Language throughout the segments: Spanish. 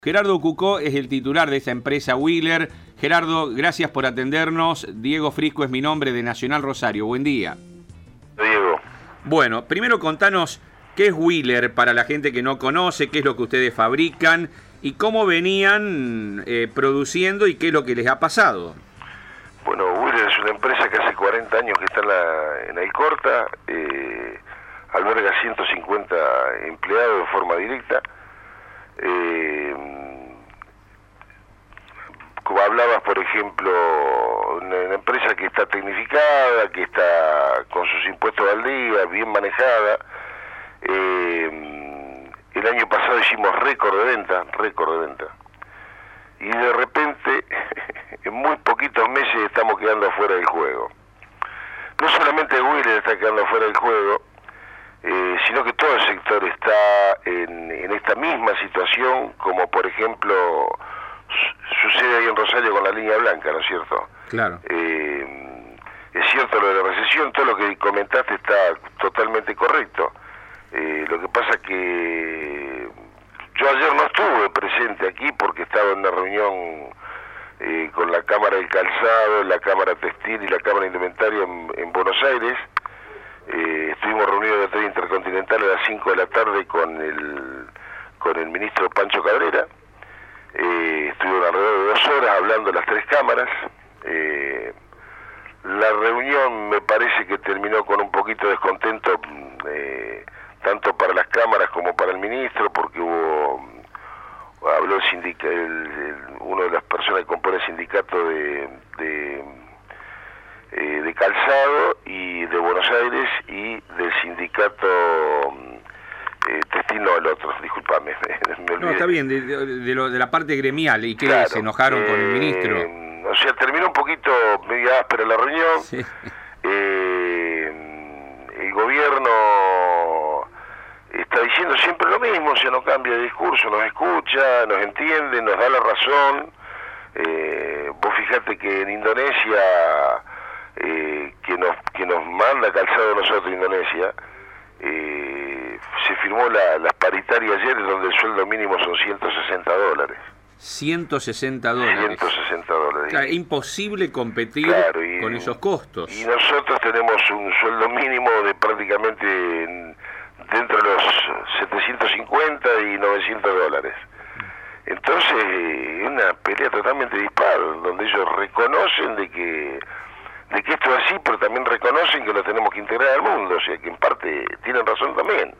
Gerardo Cucó es el titular de esta empresa Wheeler. Gerardo, gracias por atendernos. Diego Frisco es mi nombre, de Nacional Rosario. Buen día. Diego. Bueno, primero contanos qué es Wheeler para la gente que no conoce, qué es lo que ustedes fabrican y cómo venían produciendo y qué es lo que les ha pasado. Bueno, Wheeler es una empresa que hace 40 años que está en Alcorta, alberga 150 empleados de forma directa. Como hablabas, por ejemplo, una empresa que está tecnificada, que está con sus impuestos al día, bien manejada. El año pasado hicimos récord de venta. Y de repente, en muy poquitos meses estamos quedando fuera del juego. No solamente Wheeler está quedando fuera del juego, sino que todo el sector está en esta misma situación, como por ejemplo sucede ahí en Rosario con la línea blanca, ¿no es cierto? Claro. Es cierto lo de la recesión, todo lo que comentaste está totalmente correcto. Lo que pasa que yo ayer no estuve presente aquí porque estaba en una reunión con la Cámara del Calzado, la Cámara Textil y la Cámara Indumentaria en Buenos Aires. Estuvimos reunidos en el Hotel Intercontinental a las 5 de la tarde con el ministro Pancho Cabrera. Estuvieron alrededor de 2 horas hablando las 3 cámaras. La reunión me parece que terminó con un poquito de descontento, tanto para las cámaras como para el ministro, porque habló uno de las personas que compone el sindicato de Calzado y de Buenos Aires, y del sindicato textil, no, el otro, discúlpame, me olvidé. No, está bien, de la parte gremial, y que claro, se enojaron con el ministro. O sea, terminó un poquito media áspera la reunión. Sí. El gobierno está diciendo siempre lo mismo, o sea, no cambia de discurso, nos escucha, nos entiende, nos da la razón. Vos fijate que en Indonesia, que nos manda calzado a nosotros Indonesia, se firmó las paritarias ayer, donde el sueldo mínimo son $160. $160. $160. Claro, imposible competir, claro, con esos costos. Y nosotros tenemos un sueldo mínimo de prácticamente dentro de los 750 y $900. Entonces, es una pelea totalmente dispar, donde ellos reconocen de que esto es así, pero también reconocen que lo tenemos que integrar al mundo, o sea que en parte tienen razón también.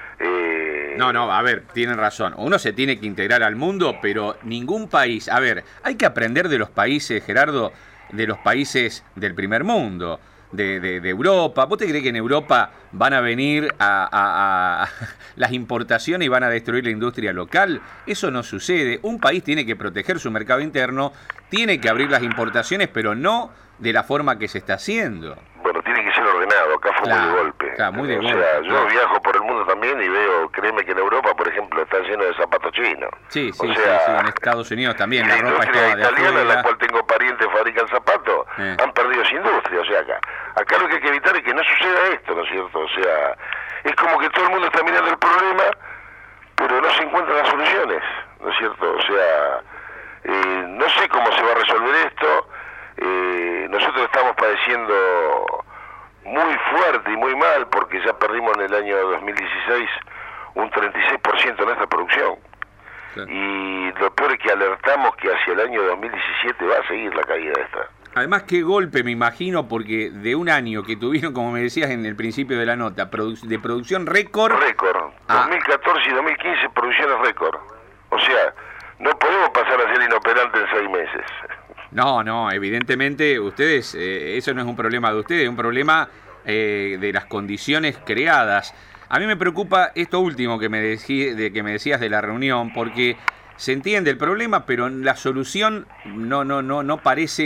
No, a ver, tienen razón. Uno se tiene que integrar al mundo, pero ningún país... A ver, hay que aprender de los países, Gerardo, de los países del primer mundo, de Europa. ¿Vos te creés que en Europa van a venir a las importaciones y van a destruir la industria local? Eso no sucede. Un país tiene que proteger su mercado interno, tiene que abrir las importaciones, pero no de la forma que se está haciendo. Bueno, tiene que ser ordenado, acá fue muy de golpe. Claro, muy de golpe. O sea, yo viajo por el mundo también y veo, créeme que en Europa, por ejemplo, está lleno de zapatos chinos. Sí, o sea, sí, en Estados Unidos también, la ropa industria está de italiana, afuera. en la cual tengo parientes que fabrican zapatos, han perdido su industria, o sea, acá lo que hay que evitar es que no suceda esto, ¿no es cierto? O sea, es como que todo el mundo está mirando el problema, pero no se encuentran las soluciones, ¿no es cierto? O sea, no sé cómo se va a resolver esto. Nosotros estamos padeciendo muy fuerte y muy mal porque ya perdimos en el año 2016 un 36% de nuestra producción. Sí. Y lo peor es que alertamos que hacia el año 2017 va a seguir la caída esta. Además, qué golpe, me imagino, porque de un año que tuvieron, como me decías en el principio de la nota, de producción récord... 2014 y 2015 producciones récord. O sea, no podemos pasar a ser inoperantes en 6 meses. No, evidentemente ustedes, eso no es un problema de ustedes, es un problema de las condiciones creadas. A mí me preocupa esto último que me decías de la reunión, porque se entiende el problema, pero la solución no parece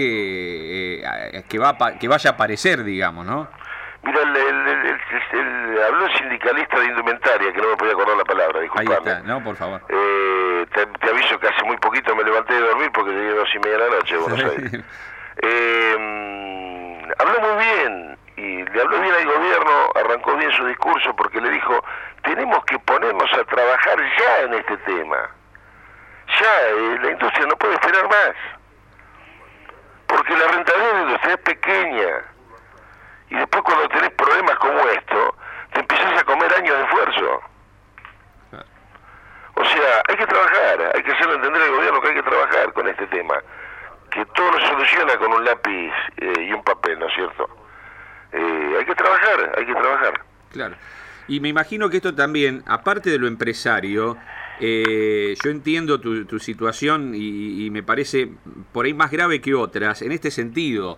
que vaya a aparecer, digamos, ¿no? Mira, habló el sindicalista de indumentaria, que no me podía acordar la palabra, disculpame. Ahí está, no, por favor. Te aviso que hace muy poquito me levanté de dormir porque llegué a 2:30 de la noche a Buenos Aires. Habló muy bien, y le habló bien al gobierno, arrancó bien su discurso porque le dijo, tenemos que ponernos a trabajar ya en este tema. ya la industria no puede esperar más, porque la rentabilidad de la industria es pequeña, y después cuando tenés problemas como esto, te empiezas a comer años de esfuerzo. O sea, hay que trabajar, hay que hacerle entender al gobierno que hay que trabajar con este tema, que todo no se soluciona con un lápiz y un papel, ¿no es cierto? Hay que trabajar. Claro. Y me imagino que esto también, aparte de lo empresario, yo entiendo tu situación y me parece por ahí más grave que otras, en este sentido.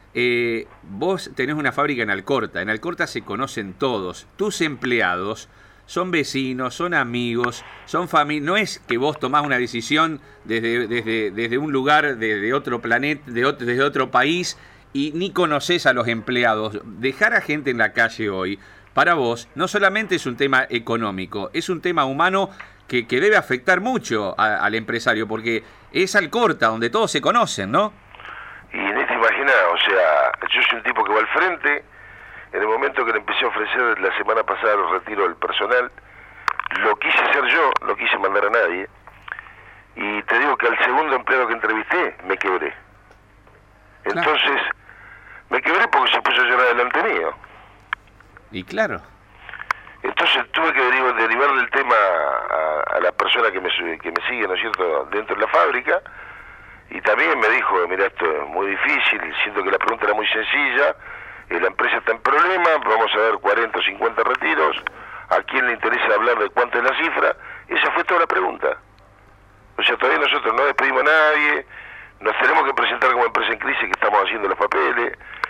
Vos tenés una fábrica en Alcorta se conocen todos, tus empleados son vecinos, son amigos, son familia. No es que vos tomás una decisión desde un lugar, desde otro planeta, desde otro país, y ni conocés a los empleados. Dejar a gente en la calle hoy, para vos, no solamente es un tema económico, es un tema humano que debe afectar mucho al empresario, porque es Alcorta, donde todos se conocen, ¿no? Y ni te imaginas, o sea, yo soy un tipo que va al frente. En el momento que le empecé a ofrecer la semana pasada el retiro del personal, lo quise hacer yo, no quise mandar a nadie, y te digo que al segundo empleado que entrevisté, me quebré. Entonces, me quebré porque se puso a llorar delante mío. Y claro. Entonces tuve que derivar del tema a la persona que me sigue, ¿no es cierto?, dentro de la fábrica, y también me dijo, mira, esto es muy difícil, siento que la pregunta era muy sencilla, la empresa está en problemas, vamos a ver 40 o 50 retiros, ¿a quién le interesa hablar de cuánto es la cifra? Esa fue toda la pregunta. O sea, todavía nosotros no despedimos a nadie, nos tenemos que presentar como empresa en crisis, que estamos haciendo los papeles,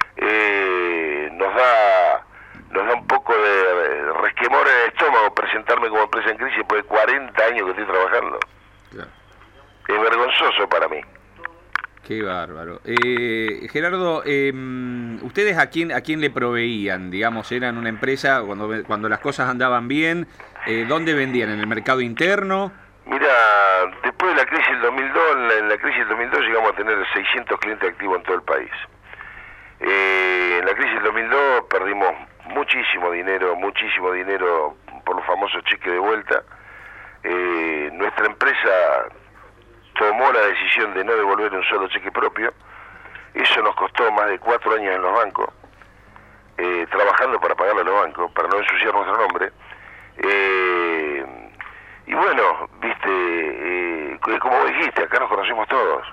nos da un poco de resquemor en el estómago presentarme como empresa en crisis después de 40 años que estoy trabajando. Claro. Es vergonzoso para mí. Qué bárbaro. Gerardo, ¿ustedes a quién le proveían? Digamos, ¿eran una empresa cuando las cosas andaban bien? ¿Dónde vendían? ¿En el mercado interno? Mira, después de la crisis del 2002, en la crisis del 2002 llegamos a tener 600 clientes activos en todo el país. En la crisis del 2002 perdimos muchísimo dinero por los famosos cheques de vuelta. Nuestra empresa tomó la decisión de no devolver un solo cheque propio. Eso nos costó más de 4 años en los bancos, trabajando para pagarle a los bancos, para no ensuciar nuestro nombre. Y bueno, viste, como dijiste, acá nos conocemos todos.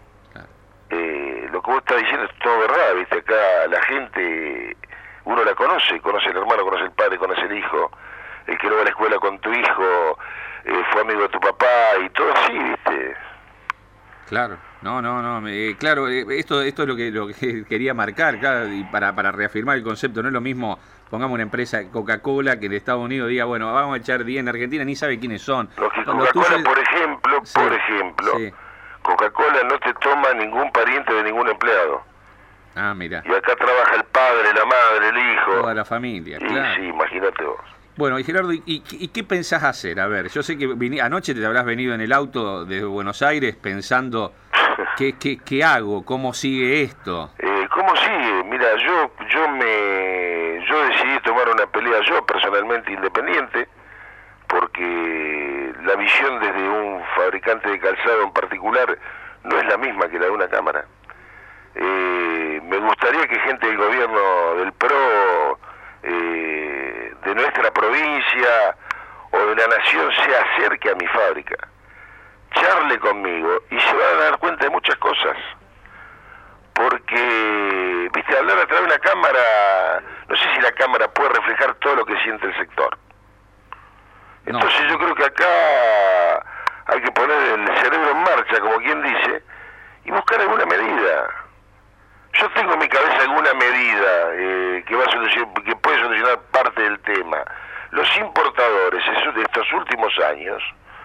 Lo que vos estás diciendo es todo verdad, viste, acá la gente, uno la conoce el hermano, conoce el padre, conoce el hijo, el que no va a la escuela con tu hijo, fue amigo de tu papá, y todo así, viste. Claro, claro, esto es lo que quería marcar, claro, y para reafirmar el concepto. No es lo mismo, pongamos una empresa Coca-Cola que en Estados Unidos diga, bueno, vamos a echar 10 en Argentina, ni sabe quiénes son. Coca-Cola, por ejemplo, sí. Coca-Cola no te toma ningún pariente de ningún empleado. Ah, mira. Y acá trabaja el padre, la madre, el hijo. Toda la familia, claro. Sí, imagínate vos. Bueno, y Gerardo, ¿y qué pensás hacer? A ver, yo sé que anoche te habrás venido en el auto desde Buenos Aires pensando, ¿qué hago? ¿Cómo sigue esto? ¿Cómo sigue? Mira, yo decidí tomar una pelea yo personalmente independiente, porque la visión desde un fabricante de calzado en particular no es la misma que la de una cámara. Me gustaría que gente del gobierno del PRO, de nuestra provincia o de la nación se acerque a mi fábrica, charle conmigo y se van a dar cuenta de muchas cosas, porque, viste, hablar a través de una cámara, no sé si la cámara puede reflejar todo lo que siente el sector. Entonces yo creo que acá hay que poner el cerebro en marcha, como quien dice, y buscar alguna medida. Yo tengo en mi cabeza alguna medida que puede solucionar parte del tema. Los importadores de estos últimos años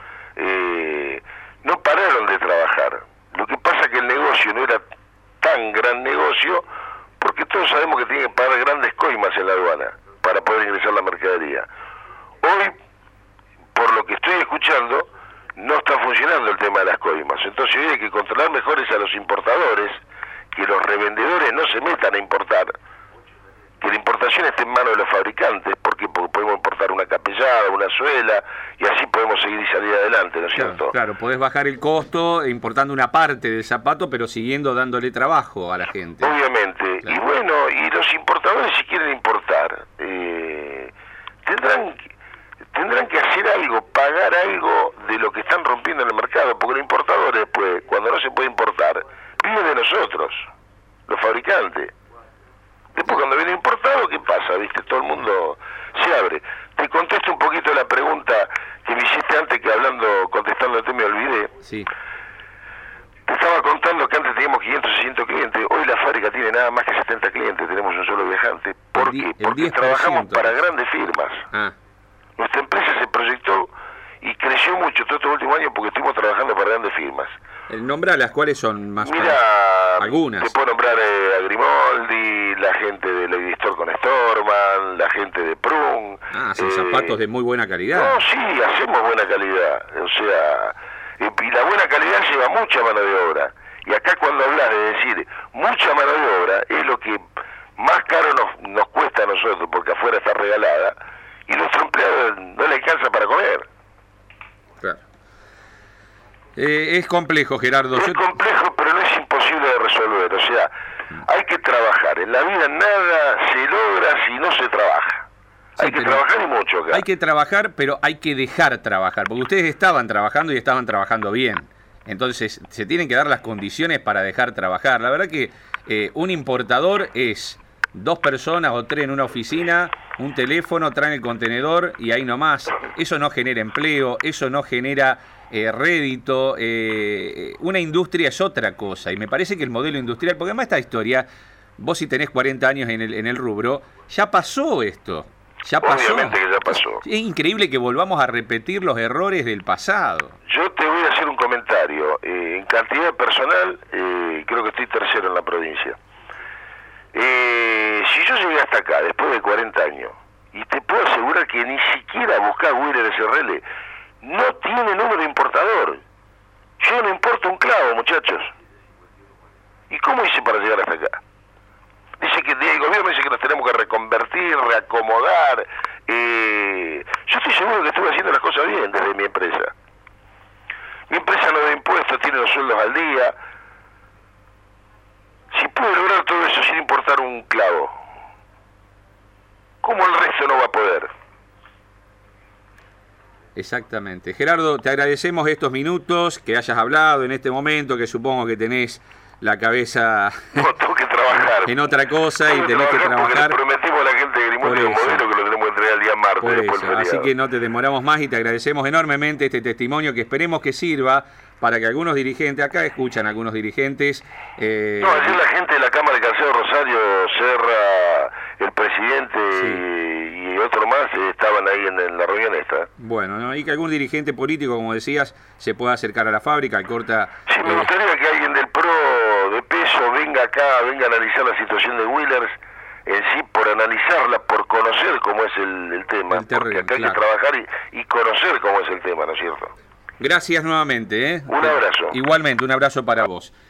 no pararon de trabajar. Lo que pasa es que el negocio no era tan gran negocio, porque todos sabemos que tienen que pagar grandes coimas en la aduana para poder ingresar la mercadería. Hoy, por lo que estoy escuchando, no está funcionando el tema de las coimas. Entonces hoy hay que controlar mejor a los importadores, que los revendedores no se metan a importar, que la importación esté en manos de los fabricantes, porque podemos importar una capellada, una suela, y así podemos seguir y salir adelante, ¿no es cierto? Claro, podés bajar el costo importando una parte del zapato, pero siguiendo dándole trabajo a la gente. Obviamente, claro. Y bueno, y los importadores, si quieren importar, tendrán que hacer algo, pagar algo de lo que están rompiendo en el mercado, porque los importadores después, cuando no se puede importar, viven de nosotros, los fabricantes. Después cuando viene importado, ¿qué pasa? ¿Viste? Todo el mundo se abre. Te contesto un poquito la pregunta que me hiciste antes, que contestándote me olvidé. Sí. Te estaba contando que antes teníamos 500, 600 clientes, hoy la fábrica tiene nada más que 70 clientes, tenemos un solo viajante. ¿Por qué? Porque trabajamos para grandes firmas. Nuestra empresa se proyectó y creció mucho todos estos últimos años porque estuvimos trabajando para grandes firmas. ¿El nombre a las cuales son más? Mira, algunas. Te puedo nombrar a Grimoldi, la gente de Lady Store con Storman, la gente de Prung. Son zapatos de muy buena calidad. No, sí, hacemos buena calidad. O sea, y la buena calidad lleva mucha mano de obra. Y acá cuando hablas de decir mucha mano de obra, es lo que más caro nos cuesta a nosotros, porque afuera está regalada, y nuestro empleado no le alcanza para comer. Claro. Es complejo, Gerardo. Es complejo, pero no es imposible de resolver. O sea, hay que trabajar. En la vida nada se logra si no se trabaja. Sí, hay que trabajar y mucho acá. Hay que trabajar, pero hay que dejar trabajar, porque ustedes estaban trabajando y estaban trabajando bien. Entonces, se tienen que dar las condiciones para dejar trabajar. La verdad que un importador es 2 personas o 3 en una oficina, un teléfono, traen el contenedor y ahí nomás. Eso no genera empleo, eso no genera rédito. Una industria es otra cosa, y me parece que el modelo industrial, porque además esta historia, vos si tenés 40 años en el rubro, ya pasó esto. Ya pasó. Obviamente que ya pasó. Es increíble que volvamos a repetir los errores del pasado. Yo te voy a hacer un comentario. En cantidad de personal, creo que estoy tercero en la provincia. Si yo llegué hasta acá después de 40 años, y te puedo asegurar que ni siquiera buscar Wheeler SRL no tiene número de importador. Yo no importo un clavo, muchachos. ¿Y cómo hice para llegar hasta acá? Dice que el gobierno dice que nos tenemos que reconvertir, reacomodar. Yo estoy seguro que estuve haciendo las cosas bien desde mi empresa. Mi empresa no da impuestos, tiene los sueldos al día. Si pude lograr todo eso sin importar un clavo, ¿cómo el resto no va a poder? Exactamente. Gerardo, te agradecemos estos minutos, que hayas hablado en este momento, que supongo que tenés la cabeza tengo que trabajar en otra cosa y tenés que trabajar. Le prometimos a la gente de Grimoldi un modelo que lo tenemos que entregar el día martes. Por eso. Así que no te demoramos más y te agradecemos enormemente este testimonio que esperemos que sirva para que algunos dirigentes, acá escuchan algunos dirigentes... No, ayer la gente de la Cámara de Calzado Rosario, Serra, el presidente y otro más estaban ahí en la reunión esta. Bueno, ¿no? Y que algún dirigente político, como decías, se pueda acercar a la fábrica, al corta... Sí, me gustaría que alguien del PRO de peso venga acá, venga a analizar la situación de Wheelers en sí, por analizarla, por conocer cómo es el tema, porque acá hay que trabajar y conocer cómo es el tema, ¿no es cierto? Gracias nuevamente. Un abrazo. Igualmente, un abrazo para vos.